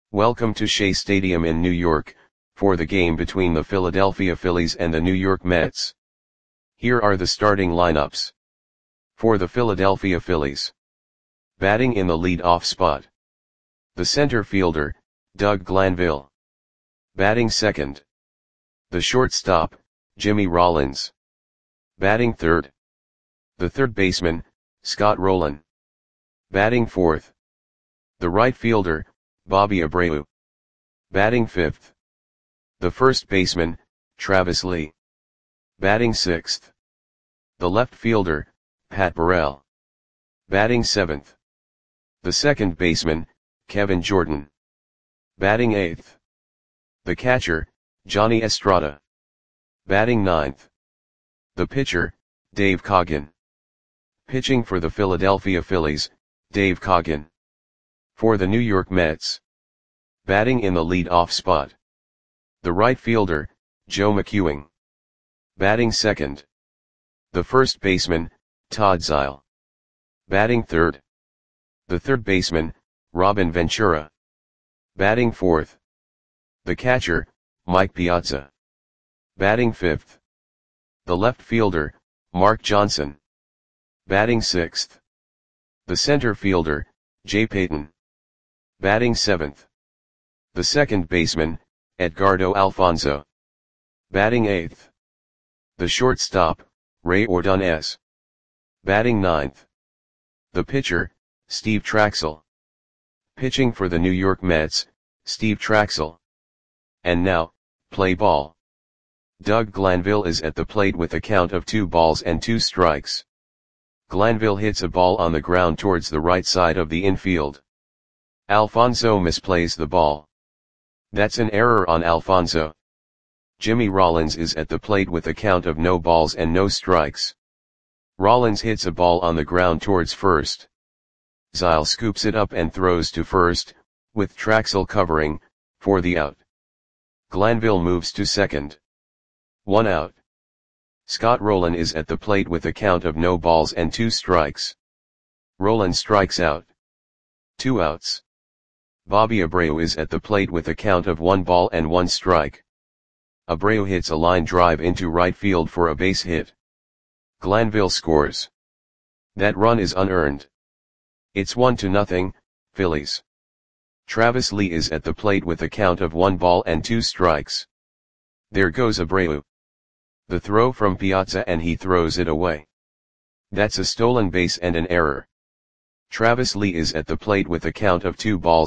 Welcome to Shea Stadium in New York, for the game between the Philadelphia Phillies and the New York Mets. Here are the starting lineups. For the Philadelphia Phillies. Batting in the lead-off spot. The center fielder, Doug Glanville. Batting second. The shortstop, Jimmy Rollins. Batting third. The third baseman, Scott Rolen. Batting fourth. The right fielder, Bobby Abreu. Batting fifth. The first baseman, Travis Lee. Batting sixth. The left fielder, Pat Burrell. Batting seventh. The second baseman, Kevin Jordan. Batting eighth. The catcher, Johnny Estrada. Batting ninth. The pitcher, Dave Coggin. Pitching for the Philadelphia Phillies, Dave Coggin. For the New York Mets. Batting in the lead-off spot. The right fielder, Joe McEwing. Batting second. The first baseman, Todd Zeile. Batting third. The third baseman, Robin Ventura. Batting fourth. The catcher, Mike Piazza. Batting fifth. The left fielder, Mark Johnson. Batting sixth. The center fielder, Jay Payton. Batting seventh. The second baseman, Edgardo Alfonzo. Batting eighth. The shortstop, Ray Ordonez. Batting ninth. The pitcher, Steve Trachsel. Pitching for the New York Mets, Steve Trachsel. And now, play ball. Doug Glanville is at the plate with a count of 2-2. Glanville hits a ball on the ground towards the right side of the infield. Alfonzo misplays the ball. That's an error on Alfonzo. Jimmy Rollins is at the plate with a count of 0-0. Rollins hits a ball on the ground towards first. Zeile scoops it up and throws to first, with Trachsel covering, for the out. Glanville moves to second. 1 out. Scott Rolen is at the plate with a count of 0-2. Rolen strikes out. 2 outs. Bobby Abreu is at the plate with a count of 1-1. Abreu hits a line drive into right field for a base hit. Glanville scores. That run is unearned. It's 1-0, Phillies. Travis Lee is at the plate with a count of 1-2. There goes Abreu. The throw from Piazza and he throws it away. That's a stolen base and an error. Travis Lee is at the plate with a count of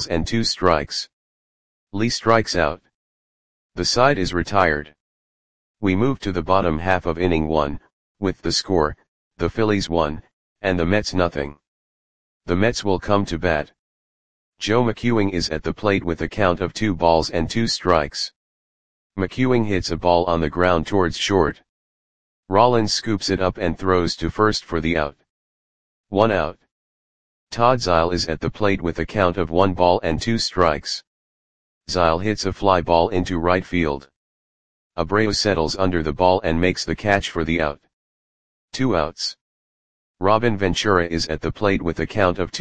2-2. Lee strikes out. The side is retired. We move to the bottom half of inning 1, with the score, the Phillies 1, and the Mets 0. The Mets will come to bat. Joe McEwing is at the plate with a count of 2-2. McEwing hits a ball on the ground towards short. Rollins scoops it up and throws to first for the out. 1 out. Todd Zeile is at the plate with a count of 1-2. Zeile hits a fly ball into right field. Abreu settles under the ball and makes the catch for the out. 2 outs. Robin Ventura is at the plate with a count of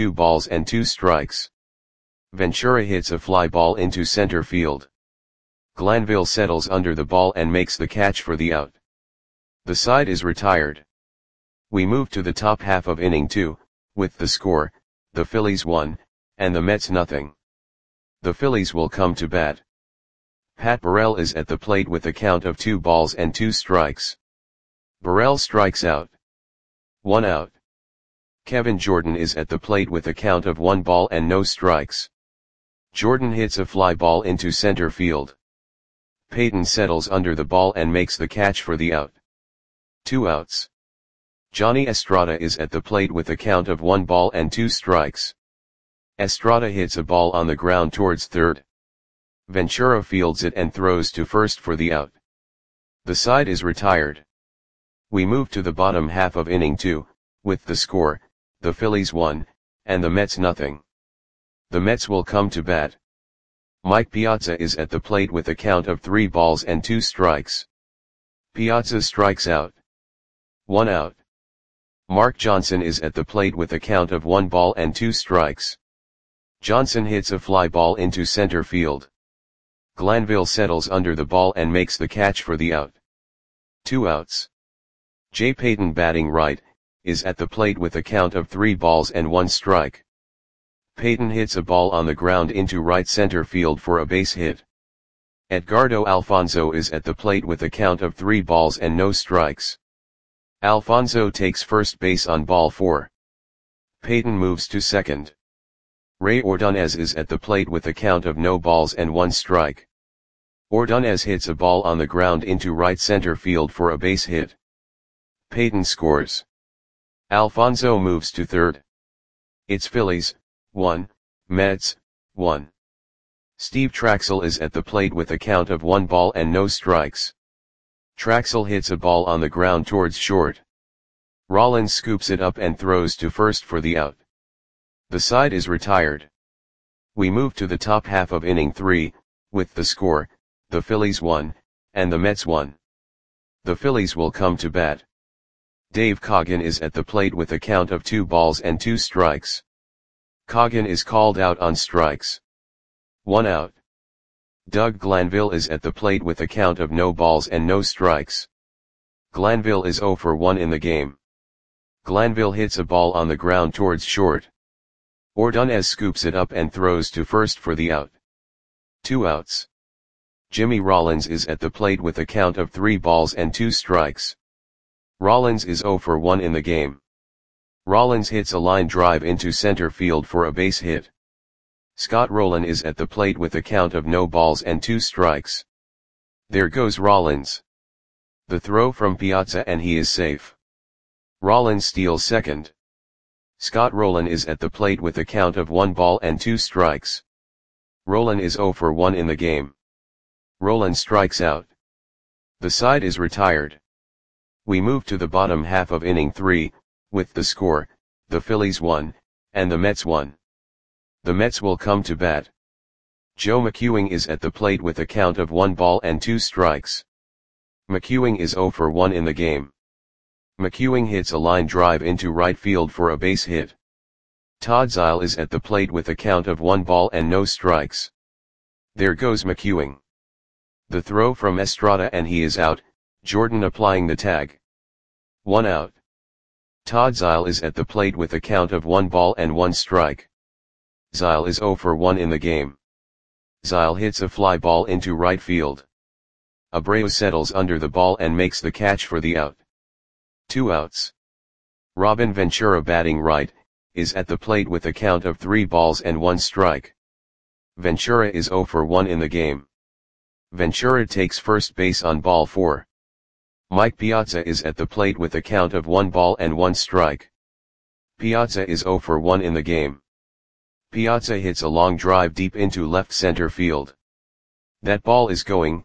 2-2. Ventura hits a fly ball into center field. Glanville settles under the ball and makes the catch for the out. The side is retired. We move to the top half of inning 2, with the score, the Phillies 1, and the Mets 0. The Phillies will come to bat. Pat Burrell is at the plate with a count of 2-2. Burrell strikes out. 1 out. Kevin Jordan is at the plate with a count of 1-0. Jordan hits a fly ball into center field. Payton settles under the ball and makes the catch for the out. 2 outs. Johnny Estrada is at the plate with a count of 1-2. Estrada hits a ball on the ground towards third. Ventura fields it and throws to first for the out. The side is retired. We move to the bottom half of inning 2, with the score, the Phillies 1, and the Mets 0. The Mets will come to bat. Mike Piazza is at the plate with a count of 3-2. Piazza strikes out. 1 out. Mark Johnson is at the plate with a count of 1-2. Johnson hits a fly ball into center field. Glanville settles under the ball and makes the catch for the out. 2 outs. Jay Payton, batting right, is at the plate with a count of 3 balls and 1 strike. Payton hits a ball on the ground into right center field for a base hit. Edgardo Alfonzo is at the plate with a count of 3 balls and no strikes. Alfonzo takes first base on ball 4. Payton moves to second. Ray Ordonez is at the plate with a count of no balls and 1 strike. Ordonez hits a ball on the ground into right center field for a base hit. Payton scores. Alfonzo moves to third. It's Phillies, 1, Mets, 1. Steve Traxel is at the plate with a count of 1 ball and no strikes. Traxel hits a ball on the ground towards short. Rollins scoops it up and throws to first for the out. The side is retired. We move to the top half of inning 3, with the score, the Phillies 1, and the Mets 1. The Phillies will come to bat. Dave Coggin is at the plate with a count of 2 balls and 2 strikes. Coggin is called out on strikes. 1 out. Doug Glanville is at the plate with a count of no balls and no strikes. Glanville is 0 for 1 in the game. Glanville hits a ball on the ground towards short. Ordonez scoops it up and throws to first for the out. 2 outs. Jimmy Rollins is at the plate with a count of 3 balls and 2 strikes. Rollins is 0 for 1 in the game. Rollins hits a line drive into center field for a base hit. Scott Rowland is at the plate with a count of no balls and 2 strikes. There goes Rollins. The throw from Piazza and he is safe. Rollins steals second. Scott Rowland is at the plate with a count of 1 ball and 2 strikes. Rowland is 0 for 1 in the game. Rowland strikes out. The side is retired. We move to the bottom half of inning 3, with the score, the Phillies 1, and the Mets 1. The Mets will come to bat. Joe McEwing is at the plate with a count of 1 ball and 2 strikes. McEwing is 0 for 1 in the game. McEwing hits a line drive into right field for a base hit. Todd Zeile is at the plate with a count of 1 ball and no strikes. There goes McEwing. The throw from Estrada and he is out, Jordan applying the tag. 1 out. Todd Zeile is at the plate with a count of 1 ball and 1 strike. Zeile is 0 for 1 in the game. Zeile hits a fly ball into right field. Abreu settles under the ball and makes the catch for the out. 2 outs. Robin Ventura, batting right, is at the plate with a count of 3 balls and 1 strike. Ventura is 0 for 1 in the game. Ventura takes first base on ball 4. Mike Piazza is at the plate with a count of 1 ball and 1 strike. Piazza is 0 for 1 in the game. Piazza hits a long drive deep into left center field. That ball is gone.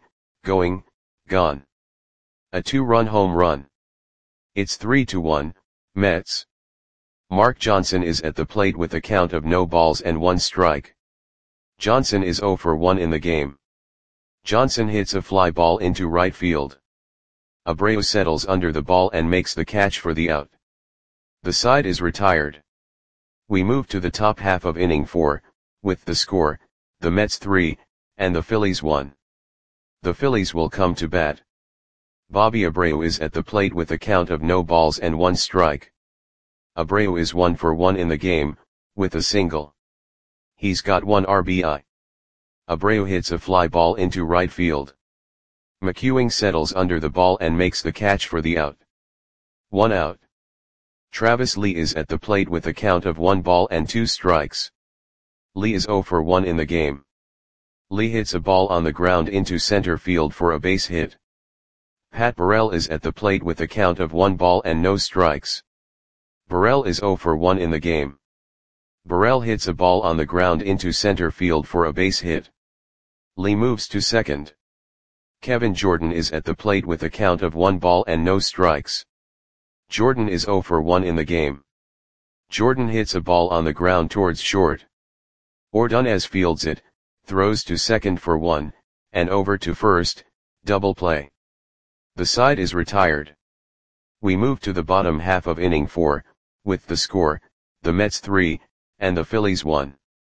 A 2-run home run. It's 3-1, Mets. Mark Johnson is at the plate with a count of no balls and 1 strike. Johnson is 0 for 1 in the game. Johnson hits a fly ball into right field. Abreu settles under the ball and makes the catch for the out. The side is retired. We move to the top half of inning 4, with the score, the Mets 3, and the Phillies 1. The Phillies will come to bat. Bobby Abreu is at the plate with a count of no balls and 1 strike. Abreu is 1 for 1 in the game, with a single. He's got 1 RBI. Abreu hits a fly ball into right field. McEwing settles under the ball and makes the catch for the out. 1 out. Travis Lee is at the plate with a count of 1 ball and 2 strikes. Lee is 0 for 1 in the game. Lee hits a ball on the ground into center field for a base hit. Pat Burrell is at the plate with a count of 1 ball and no strikes. Burrell is 0 for 1 in the game. Burrell hits a ball on the ground into center field for a base hit. Lee moves to second. Kevin Jordan is at the plate with a count of 1 ball and no strikes. Jordan is 0 for 1 in the game. Jordan hits a ball on the ground towards short. Ordonez fields it, throws to second for 1, and over to first, double play. The side is retired. We move to the bottom half of inning 4, with the score, the Mets 3, and the Phillies 1.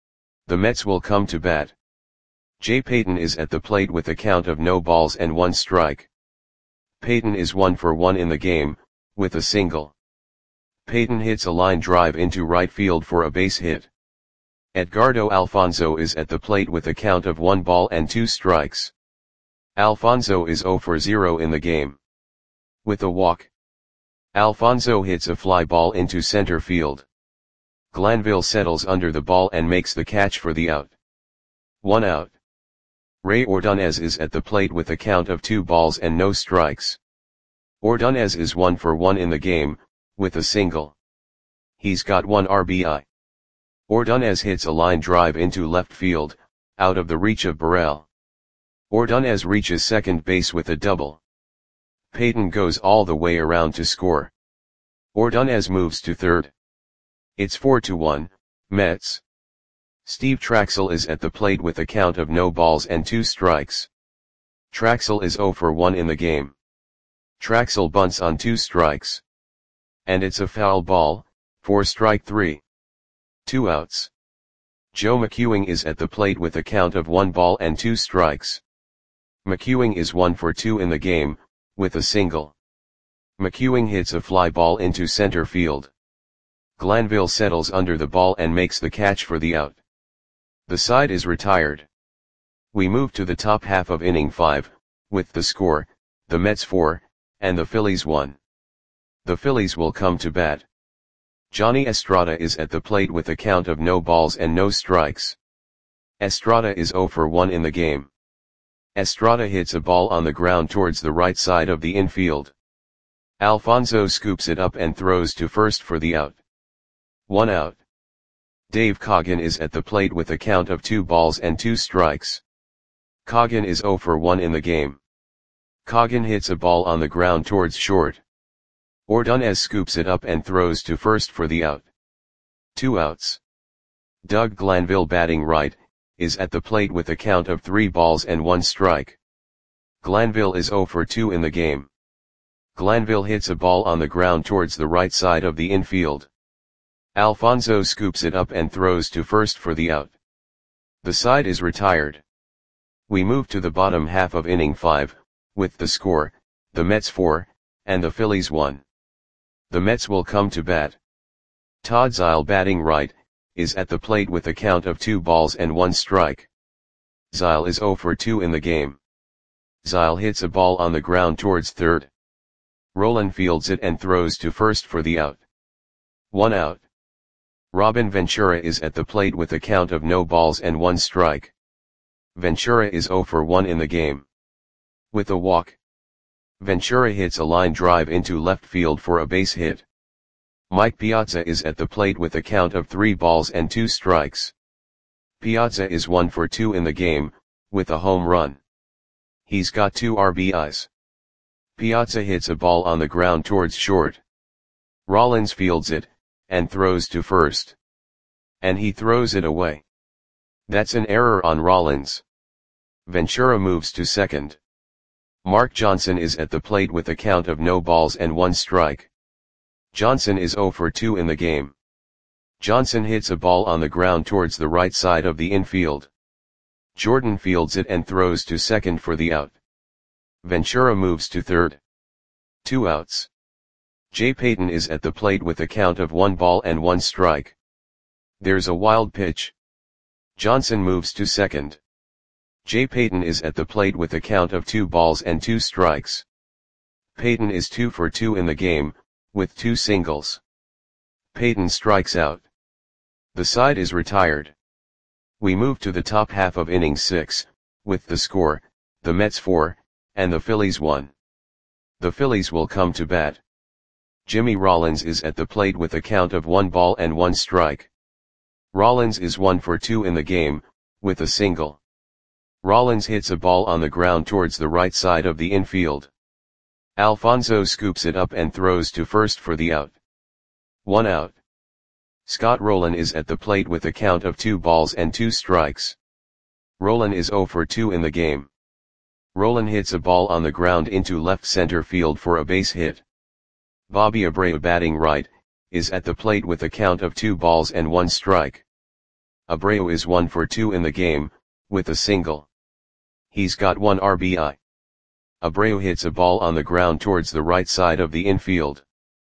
The Mets will come to bat. Jay Payton is at the plate with a count of no balls and 1 strike. Payton is 1 for 1 in the game, with a single. Payton hits a line drive into right field for a base hit. Edgardo Alfonzo is at the plate with a count of 1 ball and 2 strikes. Alfonzo is 0 for 0 in the game. With a walk. Alfonzo hits a fly ball into center field. Glanville settles under the ball and makes the catch for the out. 1 out. Ray Ordonez is at the plate with a count of 2 balls and no strikes. Ordonez is 1 for 1 in the game, with a single. He's got 1 RBI. Ordonez hits a line drive into left field, out of the reach of Burrell. Ordonez reaches second base with a double. Payton goes all the way around to score. Ordonez moves to third. It's 4-1, Mets. Steve Traxel is at the plate with a count of no balls and 2 strikes. Traxel is 0 for 1 in the game. Traxel bunts on 2 strikes. And it's a foul ball, for strike 3. 2 outs. Joe McEwing is at the plate with a count of 1 ball and 2 strikes. McEwing is 1 for 2 in the game, with a single. McEwing hits a fly ball into center field. Glanville settles under the ball and makes the catch for the out. The side is retired. We move to the top half of inning 5, with the score, the Mets 4, and the Phillies 1. The Phillies will come to bat. Johnny Estrada is at the plate with a count of no balls and no strikes. Estrada is 0 for 1 in the game. Estrada hits a ball on the ground towards the right side of the infield. Alfonzo scoops it up and throws to first for the out. 1 out. Dave Coggin is at the plate with a count of 2 balls and 2 strikes. Coggin is 0 for 1 in the game. Coggin hits a ball on the ground towards short. Ordonez scoops it up and throws to first for the out. 2 outs. Doug Glanville, batting right, is at the plate with a count of 3 balls and 1 strike. Glanville is 0 for 2 in the game. Glanville hits a ball on the ground towards the right side of the infield. Alfonzo scoops it up and throws to first for the out. The side is retired. We move to the bottom half of inning 5, with the score, the Mets 4, and the Phillies 1. The Mets will come to bat. Todd Zeile, batting right, is at the plate with a count of 2 balls and 1 strike. Zeile is 0 for 2 in the game. Zeile hits a ball on the ground towards third. Rolen fields it and throws to first for the out. 1 out. Robin Ventura is at the plate with a count of no balls and 1 strike. Ventura is 0 for 1 in the game. With a walk. Ventura hits a line drive into left field for a base hit. Mike Piazza is at the plate with a count of 3 balls and 2 strikes. Piazza is 1 for 2 in the game, with a home run. He's got 2 RBIs. Piazza hits a ball on the ground towards short. Rollins fields it, and throws to first. And he throws it away. That's an error on Rollins. Ventura moves to second. Mark Johnson is at the plate with a count of no balls and 1 strike. Johnson is 0 for 2 in the game. Johnson hits a ball on the ground towards the right side of the infield. Jordan fields it and throws to second for the out. Ventura moves to third. 2 outs. Jay Payton is at the plate with a count of 1 ball and 1 strike. There's a wild pitch. Johnson moves to second. Jay Payton is at the plate with a count of 2 balls and 2 strikes. Payton is 2 for 2 in the game, with 2 singles. Payton strikes out. The side is retired. We move to the top half of inning 6, with the score, the Mets 4, and the Phillies 1. The Phillies will come to bat. Jimmy Rollins is at the plate with a count of 1 ball and 1 strike. Rollins is 1 for 2 in the game, with a single. Rollins hits a ball on the ground towards the right side of the infield. Alfonzo scoops it up and throws to first for the out. 1 out. Scott Rolen is at the plate with a count of 2 balls and 2 strikes. Rolen is 0 for 2 in the game. Rolen hits a ball on the ground into left center field for a base hit. Bobby Abreu, batting right, is at the plate with a count of 2 balls and 1 strike. Abreu is 1 for 2 in the game, with a single. He's got 1 RBI. Abreu hits a ball on the ground towards the right side of the infield.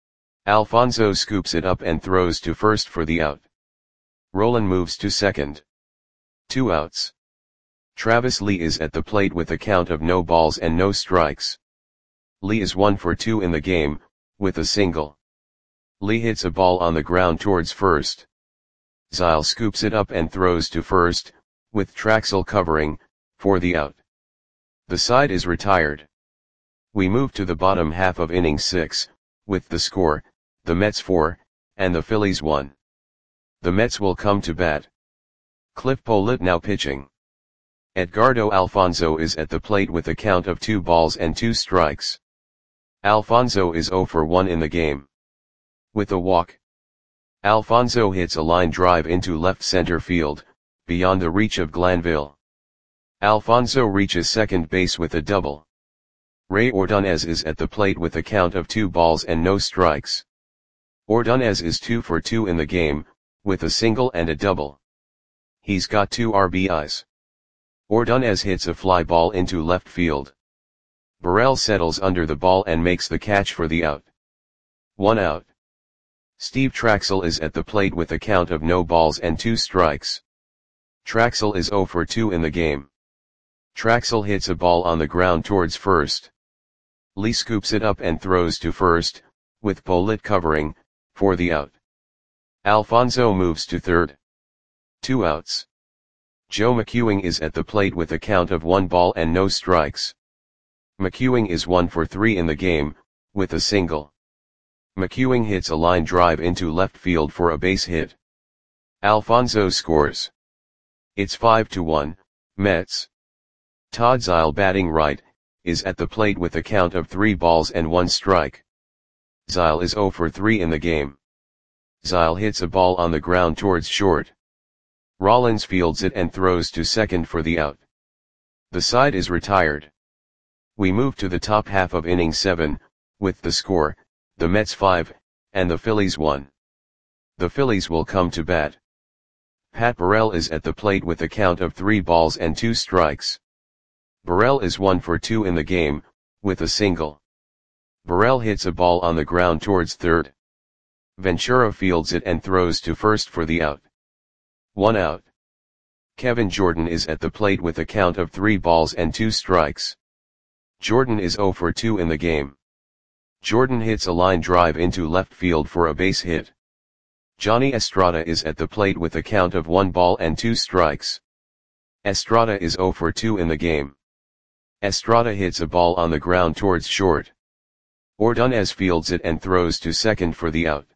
Alfonso scoops it up and throws to first for the out. Roland moves to second. 2 outs. Travis Lee is at the plate with a count of no balls and no strikes. Lee is 1 for 2 in the game, with a single. Lee hits a ball on the ground towards first. Zyle scoops it up and throws to first, with Traxel covering, for the out. The side is retired. We move to the bottom half of inning 6, with the score, the Mets 4, and the Phillies 1. The Mets will come to bat. Cliff Pollitt now pitching. Edgardo Alfonzo is at the plate with a count of 2 balls and 2 strikes. Alfonzo is 0 for 1 in the game. With a walk. Alfonzo hits a line drive into left center field, beyond the reach of Glanville. Alfonzo reaches second base with a double. Ray Ordonez is at the plate with a count of 2 balls and no strikes. Ordonez is 2 for 2 in the game, with a single and a double. He's got 2 RBIs. Ordonez hits a fly ball into left field. Burrell settles under the ball and makes the catch for the out. 1 out. Steve Traxel is at the plate with a count of no balls and 2 strikes. Traxel is 0 for 2 in the game. Traxel hits a ball on the ground towards first. Lee scoops it up and throws to first, with Pollitt covering, for the out. Alfonzo moves to third. 2 outs. Joe McEwing is at the plate with a count of 1 ball and no strikes. McEwing is 1 for 3 in the game, with a single. McEwing hits a line drive into left field for a base hit. Alfonzo scores. It's 5-1, Mets. Todd Zyle, batting right, is at the plate with a count of 3 balls and 1 strike. Zyle is 0 for 3 in the game. Zyle hits a ball on the ground towards short. Rollins fields it and throws to second for the out. The side is retired. We move to the top half of inning 7, with the score, the Mets 5, and the Phillies 1. The Phillies will come to bat. Pat Burrell is at the plate with a count of 3 balls and 2 strikes. Burrell is 1 for 2 in the game, with a single. Burrell hits a ball on the ground towards third. Ventura fields it and throws to first for the out. 1 out. Kevin Jordan is at the plate with a count of 3 balls and 2 strikes. Jordan is 0 for 2 in the game. Jordan hits a line drive into left field for a base hit. Johnny Estrada is at the plate with a count of 1 ball and 2 strikes. Estrada is 0 for 2 in the game. Estrada hits a ball on the ground towards short. Ordonez fields it and throws to second for the out.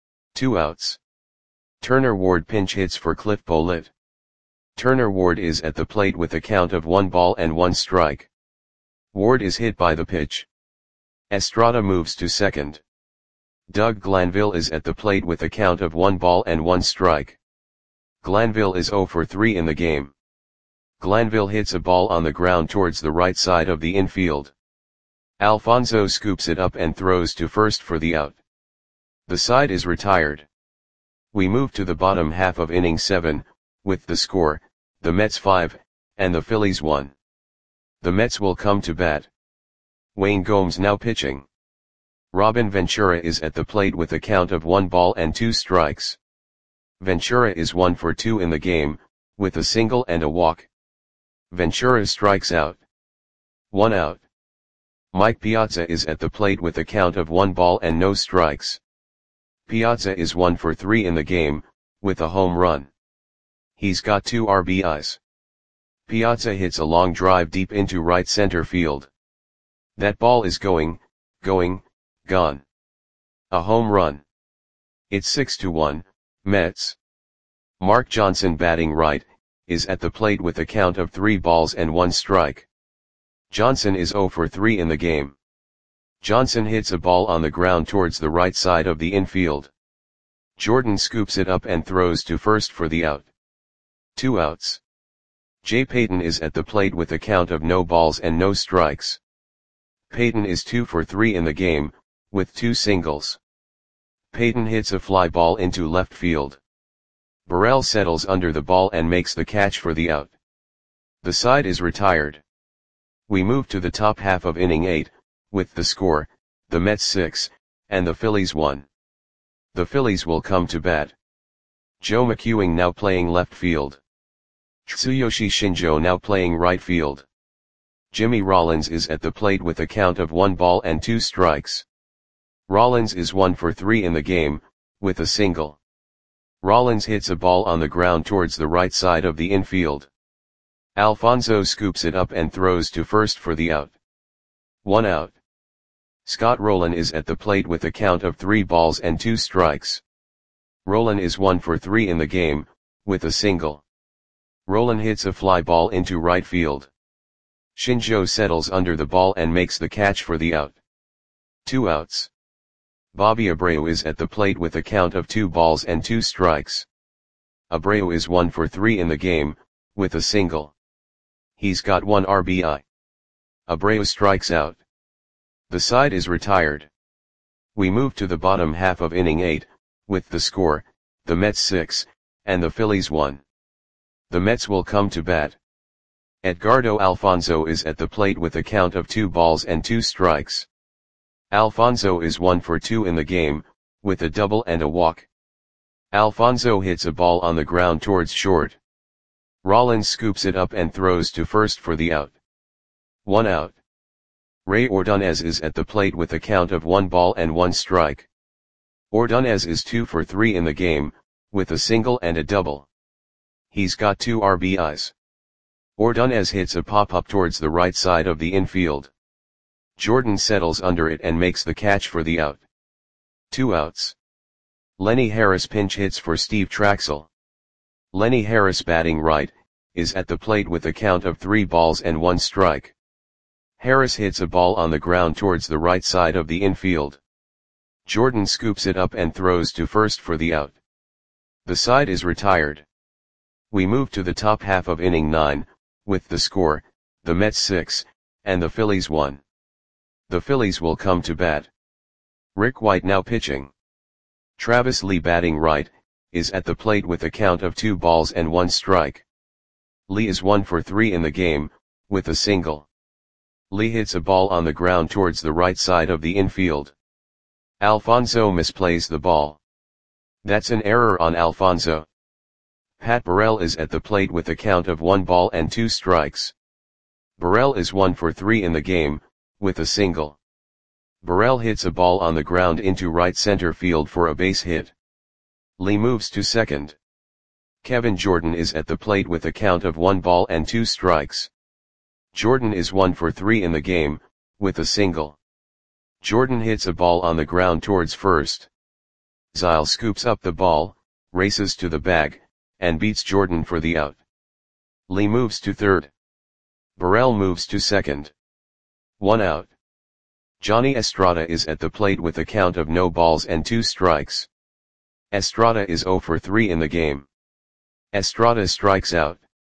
2 outs. Turner Ward pinch hits for Cliff Pollitt. Turner Ward is at the plate with a count of 1 ball and 1 strike. Ward is hit by the pitch. Estrada moves to second. Doug Glanville is at the plate with a count of 1 ball and 1 strike. Glanville is 0 for 3 in the game. Glanville hits a ball on the ground towards the right side of the infield. Alfonzo scoops it up and throws to first for the out. The side is retired. We move to the bottom half of inning 7, with the score, the Mets 5, and the Phillies 1. The Mets will come to bat. Wayne Gomes now pitching. Robin Ventura is at the plate with a count of 1 ball and 2 strikes. Ventura is 1 for 2 in the game, with a single and a walk. Ventura strikes out. 1 out. Mike Piazza is at the plate with a count of 1 ball and no strikes. Piazza is 1 for 3 in the game, with a home run. He's got 2 RBIs. Piazza hits a long drive deep into right center field. That ball is going, gone. A home run. It's 6-1, Mets. Mark Johnson, batting right, is at the plate with a count of 3 balls and 1 strike. Johnson is 0 for 3 in the game. Johnson hits a ball on the ground towards the right side of the infield. Jordan scoops it up and throws to first for the out. 2 outs. Jay Payton is at the plate with a count of no balls and no strikes. Payton is 2 for 3 in the game, with 2 singles. Payton hits a fly ball into left field. Burrell settles under the ball and makes the catch for the out. The side is retired. We move to the top half of inning 8, with the score, the Mets 6, and the Phillies 1. The Phillies will come to bat. Joe McEwing now playing left field. Tsuyoshi Shinjo now playing right field. Jimmy Rollins is at the plate with a count of 1 ball and 2 strikes. Rollins is 1 for 3 in the game, with a single. Rollins hits a ball on the ground towards the right side of the infield. Alfonso scoops it up and throws to first for the out. 1 out. Scott Rowland is at the plate with a count of 3 balls and 2 strikes. Rowland is 1 for 3 in the game, with a single. Rowland hits a fly ball into right field. Shinjo settles under the ball and makes the catch for the out. 2 outs. Bobby Abreu is at the plate with a count of 2 balls and 2 strikes. Abreu is 1 for 3 in the game, with a single. He's got 1 RBI. Abreu strikes out. The side is retired. We move to the bottom half of inning 8, with the score, the Mets 6, and the Phillies 1. The Mets will come to bat. Edgardo Alfonso is at the plate with a count of 2 balls and 2 strikes. Alfonso is 1 for 2 in the game, with a double and a walk. Alfonso hits a ball on the ground towards short. Rollins scoops it up and throws to first for the out. 1 out. Ray Ordonez is at the plate with a count of 1 ball and 1 strike. Ordonez is 2 for 3 in the game, with a single and a double. He's got 2 RBIs. Ordonez hits a pop-up towards the right side of the infield. Jordan settles under it and makes the catch for the out. 2 outs. Lenny Harris pinch hits for Steve Traxel. Lenny Harris, batting right, is at the plate with a count of 3 balls and 1 strike. Harris hits a ball on the ground towards the right side of the infield. Jordan scoops it up and throws to first for the out. The side is retired. We move to the top half of inning 9, with the score, the Mets 6, and the Phillies 1. The Phillies will come to bat. Rick White now pitching. Travis Lee, batting right, is at the plate with a count of 2 balls and 1 strike. Lee is 1 for 3 in the game, with a single. Lee hits a ball on the ground towards the right side of the infield. Alfonso misplays the ball. That's an error on Alfonso. Pat Burrell is at the plate with a count of 1 ball and 2 strikes. Burrell is 1 for 3 in the game, with a single. Burrell hits a ball on the ground into right center field for a base hit. Lee moves to second. Kevin Jordan is at the plate with a count of 1 ball and 2 strikes. Jordan is 1 for 3 in the game, with a single. Jordan hits a ball on the ground towards first. Zyle scoops up the ball, races to the bag, and beats Jordan for the out. Lee moves to third. Burrell moves to second. 1 out. Johnny Estrada is at the plate with a count of no balls and 2 strikes. Estrada is 0 for 3 in the game. Estrada strikes out.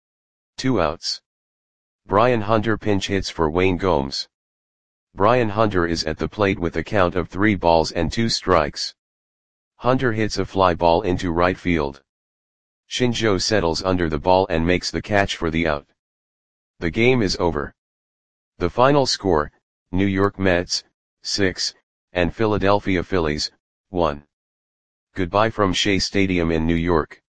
2 outs. Brian Hunter pinch hits for Wayne Gomes. Brian Hunter is at the plate with a count of 3 balls and 2 strikes. Hunter hits a fly ball into right field. Shinjo settles under the ball and makes the catch for the out. The game is over. The final score, New York Mets, 6, and Philadelphia Phillies, 1. Goodbye from Shea Stadium in New York.